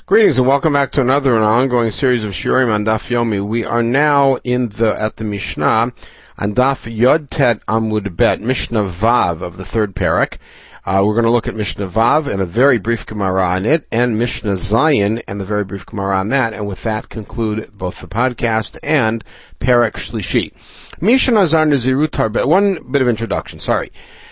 Greetings and welcome back to another and ongoing series of Shiurim on Daf Yomi. We are now at the Mishnah on Daf Yod Tet Amud Bet, Mishnah Vav of the third parak. We're going to look at Mishnah Vav and a very brief Gemara on it, and Mishnah Zayin and the very brief Gemara on that, and with that conclude both the podcast and Parak Shlishi. Mishnah Zar Nazirut Harbet. One bit of introduction, sorry.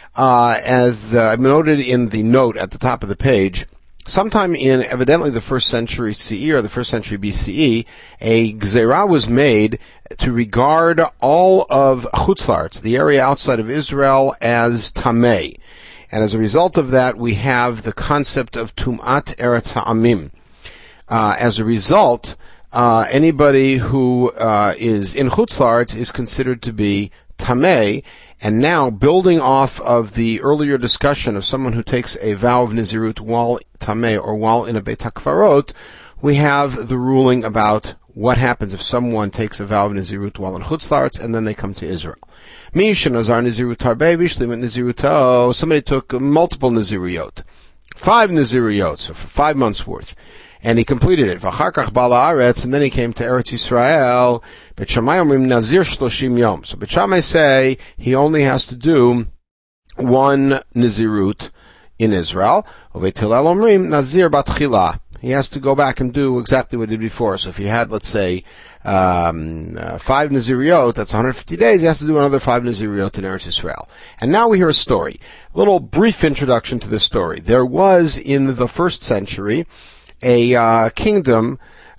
As I've noted in the note at the top of the page, sometime in evidently the 1st century CE or the 1st century BCE, a gzerah was made to regard all of Chutz La'aretz, the area outside of Israel, as tamei. And as a result of that, we have the concept of Tum'at Eretz Ha'amim. As a result, anybody who is in Chutz La'aretz is considered to be tamei. And now, building off of the earlier discussion of someone who takes a vow of Nazirut while tamei or while in a Beit HaKfarot, we have the ruling about what happens if someone takes a vow of Nazirut while in Chutz La'aretz and then they come to Israel. Mishnazar Nazirut Harbei v'shlimat Naziruto. Somebody took multiple Naziriyot, 5 Naziriyot, so for 5 months worth. And he completed it. V'acharkach bala aretz, and then he came to Eretz Yisrael. Bet Shammai omrim nazir 30 yom. So Bet Shammai say he only has to do 1 nazirut in Israel. Uvet Hillel omrim nazir batchila. He has to go back and do exactly what he did before. So if he had, let's say, 5 naziriyot, that's 150 days, he has to do another 5 naziriyot in Eretz Yisrael. And now we hear a story. A little brief introduction to this story. There was, in the 1st century, a kingdom,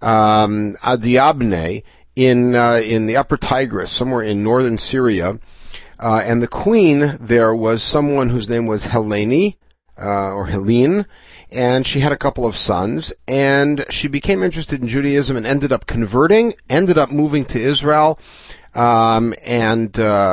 Adiabne, in the upper Tigris, somewhere in northern Syria, and the queen there was someone whose name was Helene, or Helene, and she had a couple of sons, and she became interested in Judaism and ended up converting, ended up moving to Israel, and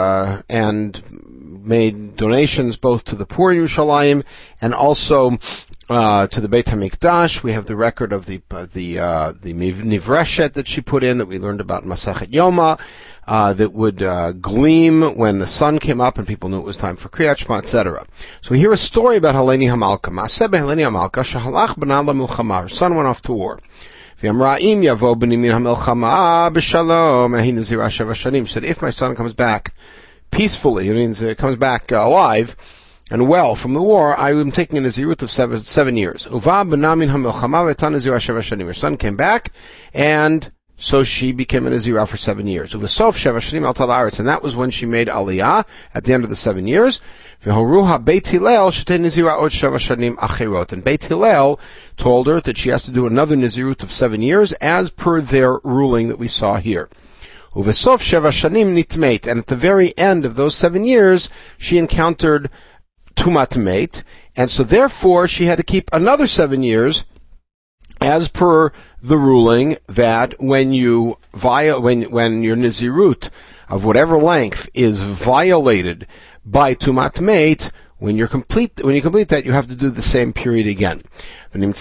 made donations both to the poor in Yerushalayim and also to the Beit HaMikdash. We have the record of the Nivreshet that she put in that we learned about in Masachet Yoma, that would gleam when the sun came up and people knew it was time for Kriyat Shema, etc. So we hear a story about Helene HaMalka. Ma'aseh beHelene HaMalka shehalach b'na lemilchama. Her son went off to war. V'amra im yavo b'ni min hamilchama b'shalom ahi nazira sheva shanim. She said, if my son comes back peacefully, it means it comes back alive and well from the war, I am taking a nazirut of 7 years. Uva b'namin hamilchama v'etan nazira sheva shanim. Her son came back, and so she became a nazirah for 7 years. Uvasof sheva shanim al tal haaretz, and that was when she made aliyah at the end of the 7 years. V'horuha Beit Hillel shetei nazirah od sheva shanim achirot, and Beit Hillel told her that she has to do another nazirut of 7 years, as per their ruling that we saw here. Uvasof sheva shanim nitmeit, and at the very end of those 7 years, she encountered Tumat Meit, and so therefore she had to keep another 7 years, as per the ruling that when your Nazirut of whatever length is violated by Tumat Meit, when you complete that, you have to do the same period again. So in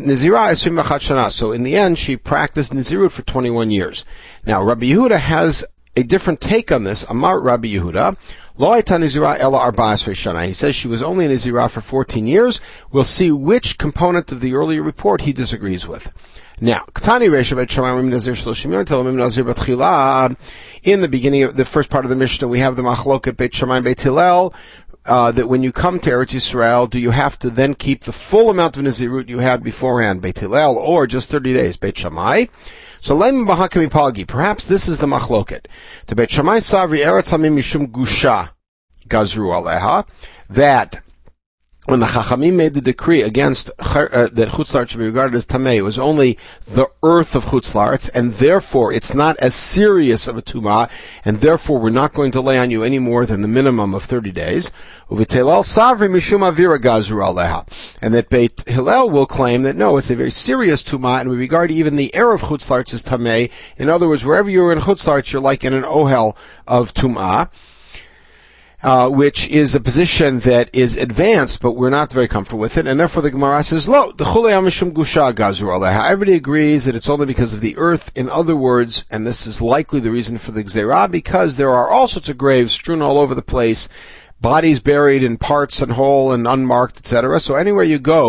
the end, she practiced Nazirut for 21 years. Now, Rabbi Yehuda has a different take on this. Amar Rabbi Yehuda, Lo hayta nazirah ela 14 shana. He says she was only a nazirah for 14 years. We'll see which component of the earlier report he disagrees with. Now, Ketani Reisha Bet Shammai Nazir 30 yom Telamim Nazir Batchila. In the beginning of the first part of the Mishnah, we have the Machloket Beit Shammai Beit Hillel, that when you come to Eretz Yisrael, do you have to then keep the full amount of Nazirut you had beforehand, Beit Hillel, or just 30 days, Beit Shammai? So perhaps this is the machloket. To Beit Shammai Savri Eretz Hamim Mishum Gusha Gazru Aleha, that when the Chachamim made the decree against that Chutz La'aretz should be regarded as Tamei, it was only the earth of Chutz La'aretz, and therefore it's not as serious of a Tumah, and therefore we're not going to lay on you any more than the minimum of 30 days. Uvitelal Savri Mishum Avira Gazru Aleha, and that Beit Hillel will claim that no, it's a very serious Tumah, and we regard even the air of Chutz La'aretz as Tamei. In other words, wherever you're in Chutz La'aretz, you're like in an ohel of Tumah. Which is a position that is advanced, but we're not very comfortable with it, and therefore the Gemara says, Lo, mishum gusha gazru aleha. Everybody agrees that it's only because of the earth. In other words, and this is likely the reason for the Gzerah, because there are all sorts of graves strewn all over the place, bodies buried in parts and whole and unmarked, etc. So anywhere you go,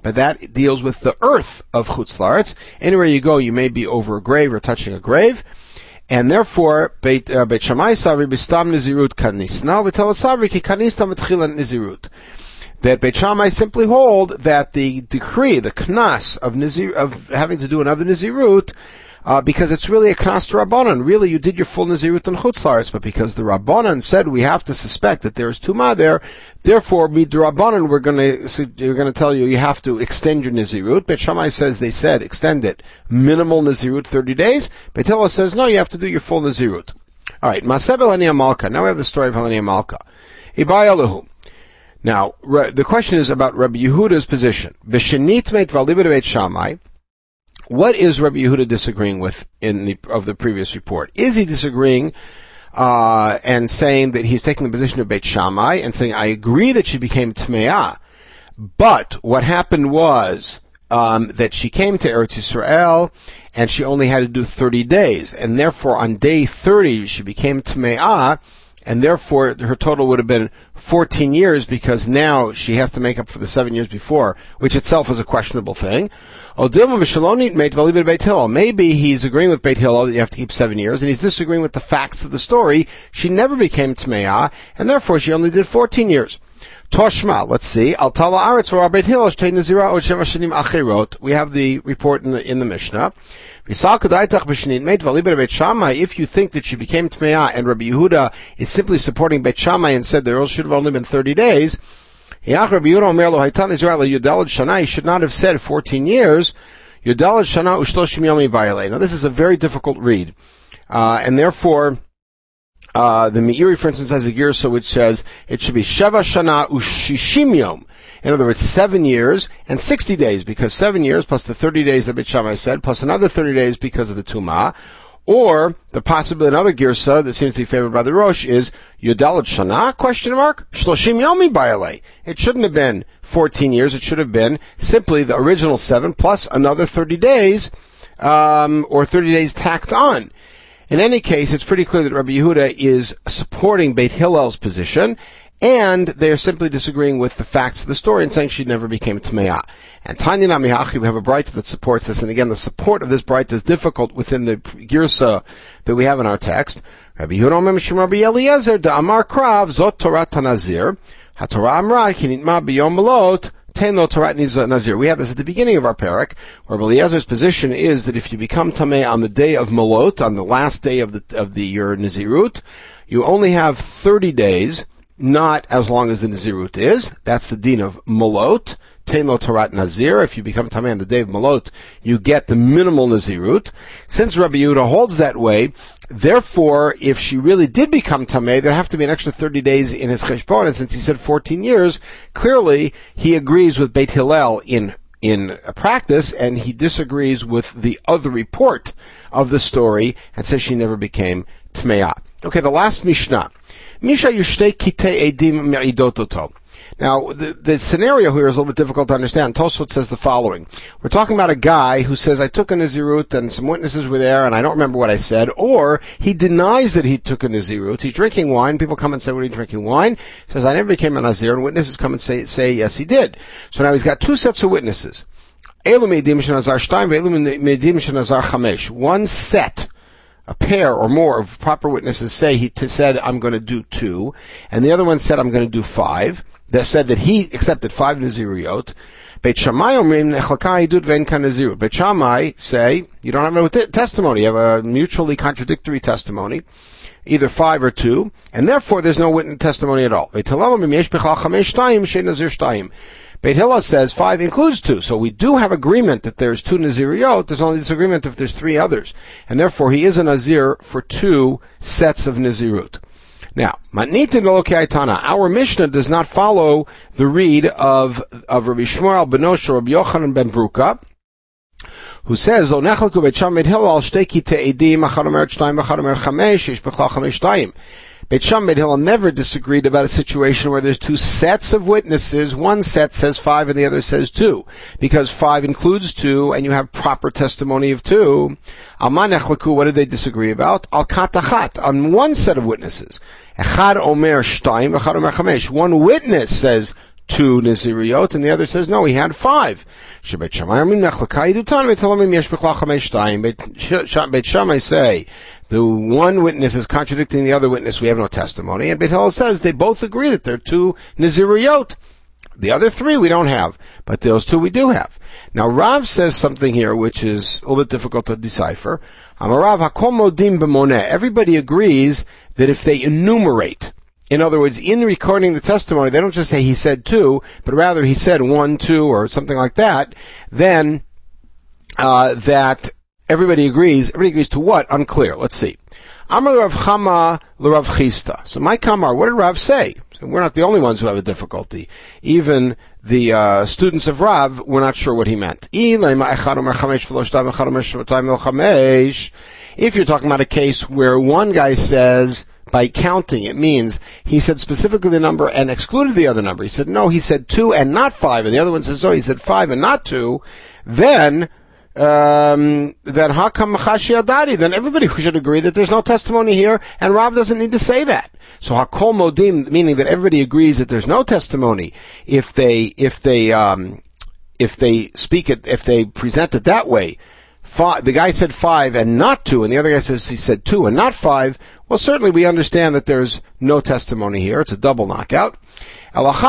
but that deals with the earth of Chutz La'aretz. Anywhere you go, you may be over a grave or touching a grave. And therefore, Beit Shammai Savri Bistam Nizirut Kanisna, V'tel Savri Ki Kanisna V'tchilan Nizirut. That Beit Shammai simply hold that the decree, the knas of having to do another Nizirut, because it's really a knas to Rabbanan. Really, you did your full Nizirut on Chutz La'aretz, but because the Rabbanan said we have to suspect that there is Tumah there, therefore, Mid Rabbanan, we're going to tell you have to extend your Nizirut. Beit Shammai says they said extend it minimal Nizirut 30 days. Beit Hillel says no, you have to do your full Nizirut. All right, Maseh Helani Malka. Now we have the story of Helani Malka. Ibai Elahu. Now the question is about Rabbi Yehuda's position. B'shenit meit v'alibed Beit Shammai. What is Rabbi Yehuda disagreeing with of the previous report? Is he disagreeing and saying that he's taking the position of Beit Shammai and saying, I agree that she became Tme'ah, but what happened was that she came to Eretz Yisrael and she only had to do 30 days, and therefore on day 30 she became Tme'ah, and therefore her total would have been 14 years because now she has to make up for the 7 years before, which itself is a questionable thing. Maybe he's agreeing with Beit Hillel that you have to keep 7 years, and he's disagreeing with the facts of the story. She never became Tme'ah, and therefore she only did 14 years. Toshma, let's see. Al Tala Aretz or Beit Hillel shtei Nazira od sheva shanim achirot. We have the report in the Mishnah. If you think that she became Tme'ah and Rabbi Yehuda is simply supporting Beit Shammai and said there should have only been 30 days, he should not have said 14 years. Now this is a very difficult read. And therefore, the Meiri, for instance, has a girsa which says it should be Sheva Shana Ushishim Yom. In other words, 7 years and 60 days, because 7 years plus the 30 days that Beit Shammai said, plus another 30 days because of the Tumah. Or the possibility, another girsa that seems to be favored by the Rosh is Yudalat Shana, question mark, Shloshim Yomi Bayale. It shouldn't have been 14 years, it should have been simply the original 7 plus another 30 days, or 30 days tacked on. In any case, it's pretty clear that Rabbi Yehuda is supporting Beit Hillel's position, and they are simply disagreeing with the facts of the story and saying she never became Tme'ah. And Tanya Namihachi, we have a Braita that supports this, and again, the support of this Braita is difficult within the Girsa that we have in our text. Rabbi Yehuda Omer Mishum Rabbi Eliezer, Da'amar Krav, Zot Torah Tanazir, HaTorah Amra, Kinitma B'yom Melot, Ten Lo Torah Nazir. We have this at the beginning of our parak, where Eliezer's position is that if you become Tameh on the day of Melot, on the last day of your Nazirut, you only have 30 days, not as long as the Nazirut is. That's the din of Melot. Tein lo Torat Nazir. If you become Tameh on the day of Melot, you get the minimal Nazirut. Since Rabbi Yehuda holds that way, therefore, if she really did become Tameh, there'd have to be an extra 30 days in his Cheshbon, and since he said 14 years, clearly he agrees with Beit Hillel in practice, and he disagrees with the other report of the story, and says she never became Tme'ah. Okay, the last Mishnah. Misha Yushtei Kitei Edim Me'idototo. Now, the scenario here is a little bit difficult to understand. Tosfot says the following. We're talking about a guy who says, I took a Nazirut and some witnesses were there and I don't remember what I said, or he denies that he took a Nazirut. He's drinking wine. People come and say, what are you drinking wine? He says, I never became a Nazir, and witnesses come and say, yes, he did. So now he's got two sets of witnesses. One set, a pair or more of proper witnesses say he said, I'm going to do 2, and the other one said, I'm going to do 5. They said that he accepted 5 Naziriyot. Beit Shammai Beit Shammai say, you don't have no testimony, you have a mutually contradictory testimony, either 5 or 2, and therefore there's no witness testimony at all. Beit Hillel says 5 includes 2, so we do have agreement that there's 2 Naziriyot, there's only disagreement if there's 3 others, and therefore he is a Nazir for 2 sets of Nazirut. Now, our Mishnah does not follow the read of Rabbi Shmuel ben Osher, Rabbi Yochanan ben Bruka, who says, Beit Shammai Beit Hillel never disagreed about a situation where there's 2 sets of witnesses. One set says 5 and the other says 2. Because 5 includes 2 and you have proper testimony of 2. What did they disagree about? Al katachat, on one set of witnesses. Echad omer shtayim, echad omer chamesh. One witness says 2 Naziriyot, and the other says, no, he had 5. Beit Shammai say, the one witness is contradicting the other witness, we have no testimony, and Beit Hillel says they both agree that there are 2 Naziriyot. The other 3 we don't have, but those 2 we do have. Now Rav says something here which is a little bit difficult to decipher. Everybody agrees that if they enumerate, in other words, in recording the testimony, they don't just say he said 2, but rather he said 1, 2, or something like that, then that everybody agrees. Everybody agrees to what? Unclear. Let's see. Amar Rav Chama l'Rav Chisda. So my Kamar, what did Rav say? So we're not the only ones who have a difficulty. Even the students of Rav were not sure what he meant. If you're talking about a case where one guy says, by counting, it means he said specifically the number and excluded the other number. He said, no, he said 2 and not 5. And the other one says, oh, he said 5 and not 2. Then Hakam Machashi Adari, then everybody should agree that there's no testimony here, and Rav doesn't need to say that. So Hakol Modim, meaning that everybody agrees that there's no testimony, if they present it that way. The guy said 5 and not 2, and the other guy says he said 2 and not 5. Well, certainly we understand that there's no testimony here. It's a double knockout. What does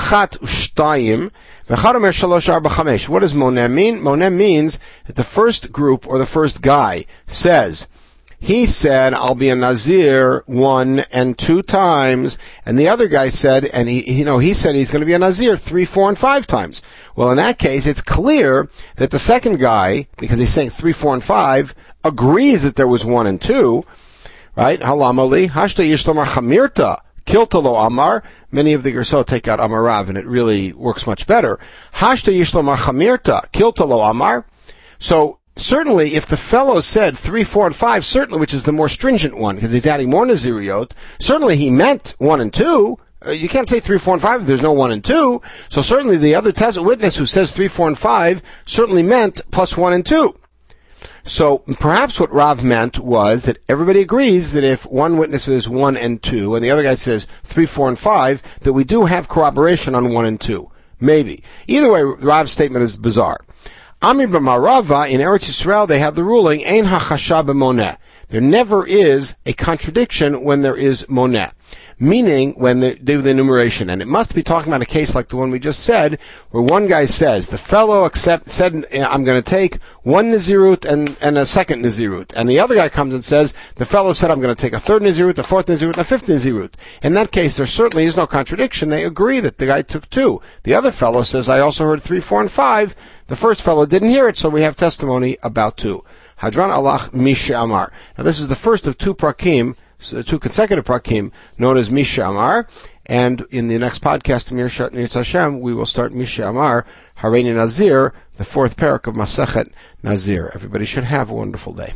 Monem mean? Monem means that the first group or the first guy says, he said, I'll be a Nazir 1 and 2 times, and the other guy said, and he said he's going to be a Nazir 3, 4, and 5 times. Well, in that case, it's clear that the second guy, because he's saying 3, 4, and 5, agrees that there was 1 and 2, right? Halamali, Hashta Yishtomar Chamirta, Kiltalo Amar. Many of the Gersot take out Amarav, and it really works much better. Hashta Yishtomar Chamirta, Kiltalo Amar. So, certainly, if the fellow said 3, 4, and 5, certainly, which is the more stringent one, because he's adding more Naziriyot, certainly he meant 1 and 2. You can't say 3, 4, and 5 if there's no 1 and 2. So certainly the other witness who says 3, 4, and 5 certainly meant plus 1 and 2. So perhaps what Rav meant was that everybody agrees that if one witness says 1 and 2, and the other guy says 3, 4, and 5, that we do have corroboration on 1 and 2. Maybe. Either way, Rav's statement is bizarre. Amir b'Marava, in Eretz Yisrael, they have the ruling, Ein hachasha b'moneh. There never is a contradiction when there is moneh. Meaning, when they do the enumeration. And it must be talking about a case like the one we just said, where one guy says, the fellow said, I'm going to take 1 Nazirut and a second Nazirut. And the other guy comes and says, the fellow said, I'm going to take a third Nazirut, a fourth Nazirut, and a fifth Nazirut. In that case, there certainly is no contradiction. They agree that the guy took 2. The other fellow says, I also heard 3, 4, and 5. The first fellow didn't hear it, so we have testimony about 2. Hadran Alach Misha Amar. Now this is the first of 2 prakim, 2 consecutive prakim, known as Misha Amar, and in the next podcast, Mir Hashem, we will start Misha Amar, Hareini Nazir, the 4th parak of Masechet Nazir. Everybody should have a wonderful day.